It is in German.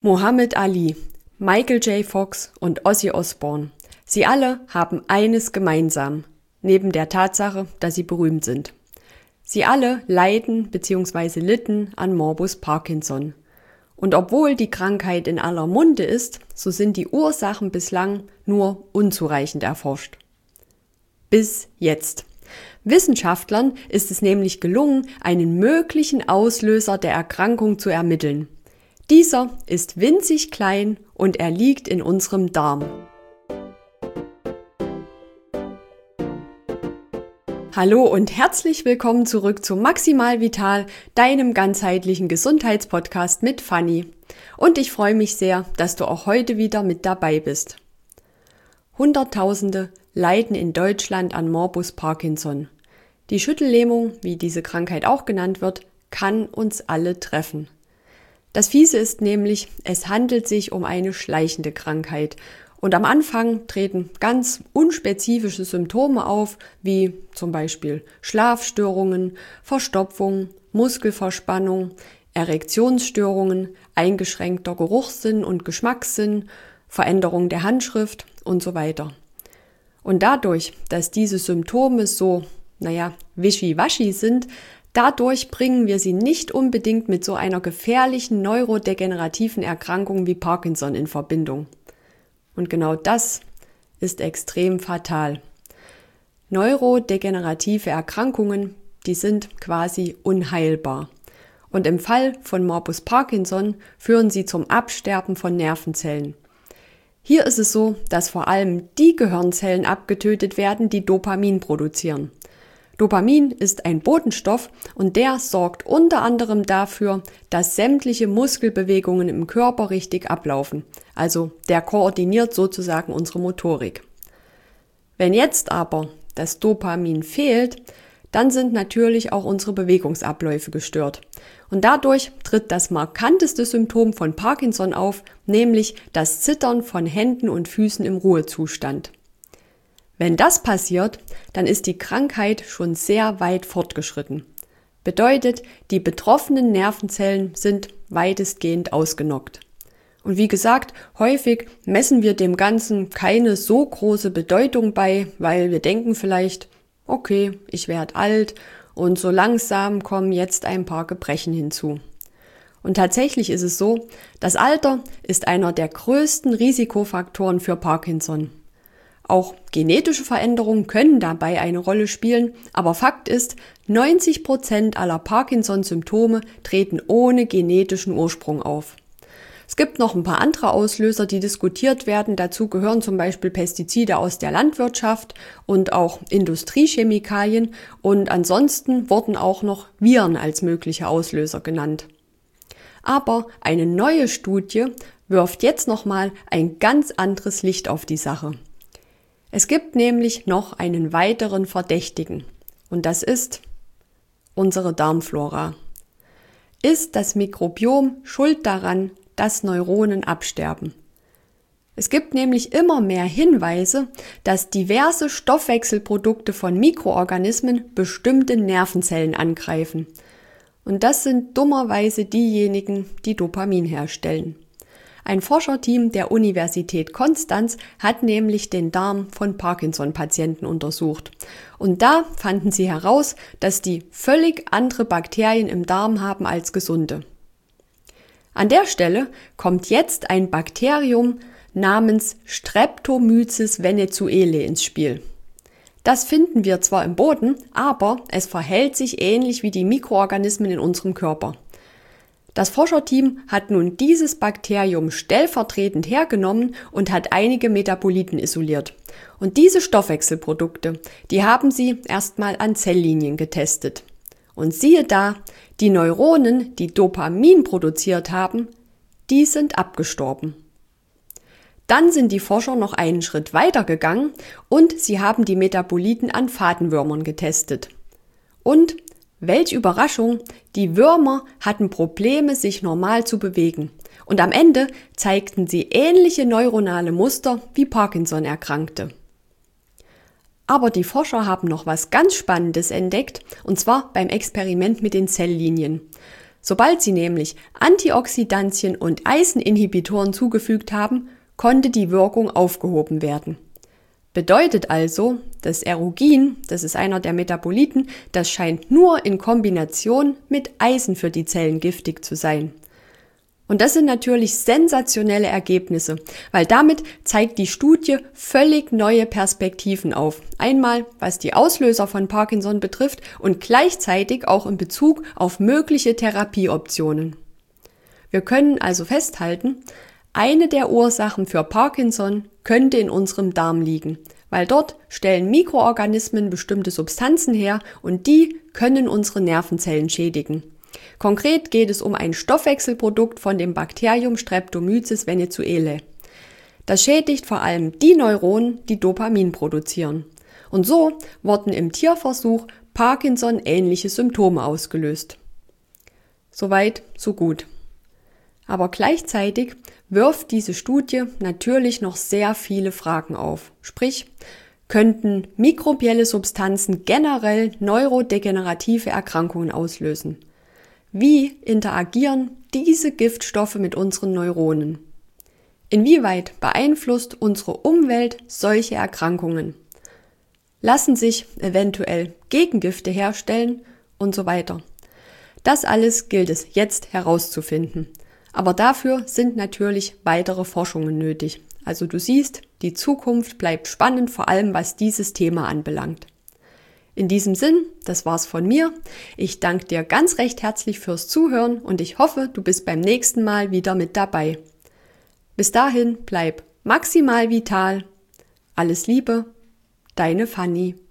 Muhammad Ali, Michael J. Fox und Ozzy Osbourne. Sie alle haben eines gemeinsam, neben der Tatsache, dass sie berühmt sind. Sie alle leiden bzw. litten an Morbus Parkinson. Und obwohl die Krankheit in aller Munde ist, so sind die Ursachen bislang nur unzureichend erforscht. Bis jetzt. Wissenschaftlern ist es nämlich gelungen, einen möglichen Auslöser der Erkrankung zu ermitteln. Dieser ist winzig klein und er liegt in unserem Darm. Hallo und herzlich willkommen zurück zu Maximal Vital, deinem ganzheitlichen Gesundheitspodcast mit Fanny. Und ich freue mich sehr, dass du auch heute wieder mit dabei bist. Hunderttausende leiden in Deutschland an Morbus Parkinson. Die Schüttellähmung, wie diese Krankheit auch genannt wird, kann uns alle treffen. Das Fiese ist nämlich, es handelt sich um eine schleichende Krankheit. Und am Anfang treten ganz unspezifische Symptome auf, wie zum Beispiel Schlafstörungen, Verstopfung, Muskelverspannung, Erektionsstörungen, eingeschränkter Geruchssinn und Geschmackssinn, Veränderung der Handschrift und so weiter. Und dadurch, dass diese Symptome so, wischiwaschi sind, dadurch bringen wir sie nicht unbedingt mit so einer gefährlichen neurodegenerativen Erkrankung wie Parkinson in Verbindung. Und genau das ist extrem fatal. Neurodegenerative Erkrankungen, die sind quasi unheilbar. Und im Fall von Morbus Parkinson führen sie zum Absterben von Nervenzellen. Hier ist es so, dass vor allem die Gehirnzellen abgetötet werden, die Dopamin produzieren. Dopamin ist ein Botenstoff und der sorgt unter anderem dafür, dass sämtliche Muskelbewegungen im Körper richtig ablaufen. Also der koordiniert sozusagen unsere Motorik. Wenn jetzt aber das Dopamin fehlt, dann sind natürlich auch unsere Bewegungsabläufe gestört. Und dadurch tritt das markanteste Symptom von Parkinson auf, nämlich das Zittern von Händen und Füßen im Ruhezustand. Wenn das passiert, dann ist die Krankheit schon sehr weit fortgeschritten. Bedeutet, die betroffenen Nervenzellen sind weitestgehend ausgenockt. Und wie gesagt, häufig messen wir dem Ganzen keine so große Bedeutung bei, weil wir denken vielleicht, okay, ich werde alt und so langsam kommen jetzt ein paar Gebrechen hinzu. Und tatsächlich ist es so, das Alter ist einer der größten Risikofaktoren für Parkinson. Auch genetische Veränderungen können dabei eine Rolle spielen, aber Fakt ist, 90% aller Parkinson-Symptome treten ohne genetischen Ursprung auf. Es gibt noch ein paar andere Auslöser, die diskutiert werden. Dazu gehören zum Beispiel Pestizide aus der Landwirtschaft und auch Industriechemikalien. Und ansonsten wurden auch noch Viren als mögliche Auslöser genannt. Aber eine neue Studie wirft jetzt nochmal ein ganz anderes Licht auf die Sache. Es gibt nämlich noch einen weiteren Verdächtigen und das ist unsere Darmflora. Ist das Mikrobiom schuld daran, dass Neuronen absterben? Es gibt nämlich immer mehr Hinweise, dass diverse Stoffwechselprodukte von Mikroorganismen bestimmte Nervenzellen angreifen. Und das sind dummerweise diejenigen, die Dopamin herstellen. Ein Forscherteam der Universität Konstanz hat nämlich den Darm von Parkinson-Patienten untersucht. Und da fanden sie heraus, dass die völlig andere Bakterien im Darm haben als gesunde. An der Stelle kommt jetzt ein Bakterium namens Streptomyces venezuelae ins Spiel. Das finden wir zwar im Boden, aber es verhält sich ähnlich wie die Mikroorganismen in unserem Körper. Das Forscherteam hat nun dieses Bakterium stellvertretend hergenommen und hat einige Metaboliten isoliert. Und diese Stoffwechselprodukte, die haben sie erstmal an Zelllinien getestet. Und siehe da, die Neuronen, die Dopamin produziert haben, die sind abgestorben. Dann sind die Forscher noch einen Schritt weiter gegangen und sie haben die Metaboliten an Fadenwürmern getestet. Und welch Überraschung, die Würmer hatten Probleme, sich normal zu bewegen. Und am Ende zeigten sie ähnliche neuronale Muster wie Parkinson-Erkrankte. Aber die Forscher haben noch was ganz Spannendes entdeckt, und zwar beim Experiment mit den Zelllinien. Sobald sie nämlich Antioxidantien und Eiseninhibitoren zugefügt haben, konnte die Wirkung aufgehoben werden. Bedeutet also, das Erugin, das ist einer der Metaboliten, das scheint nur in Kombination mit Eisen für die Zellen giftig zu sein. Und das sind natürlich sensationelle Ergebnisse, weil damit zeigt die Studie völlig neue Perspektiven auf. Einmal, was die Auslöser von Parkinson betrifft und gleichzeitig auch in Bezug auf mögliche Therapieoptionen. Wir können also festhalten, eine der Ursachen für Parkinson könnte in unserem Darm liegen, weil dort stellen Mikroorganismen bestimmte Substanzen her und die können unsere Nervenzellen schädigen. Konkret geht es um ein Stoffwechselprodukt von dem Bakterium Streptomyces venezuelae. Das schädigt vor allem die Neuronen, die Dopamin produzieren. Und so wurden im Tierversuch Parkinson-ähnliche Symptome ausgelöst. Soweit, so gut. Aber gleichzeitig wirft diese Studie natürlich noch sehr viele Fragen auf. Sprich, könnten mikrobielle Substanzen generell neurodegenerative Erkrankungen auslösen? Wie interagieren diese Giftstoffe mit unseren Neuronen? Inwieweit beeinflusst unsere Umwelt solche Erkrankungen? Lassen sich eventuell Gegengifte herstellen und so weiter? Das alles gilt es jetzt herauszufinden. Aber dafür sind natürlich weitere Forschungen nötig. Also du siehst, die Zukunft bleibt spannend, vor allem was dieses Thema anbelangt. In diesem Sinn, das war's von mir. Ich danke dir ganz recht herzlich fürs Zuhören und ich hoffe, du bist beim nächsten Mal wieder mit dabei. Bis dahin, bleib maximal vital. Alles Liebe, deine Fanny.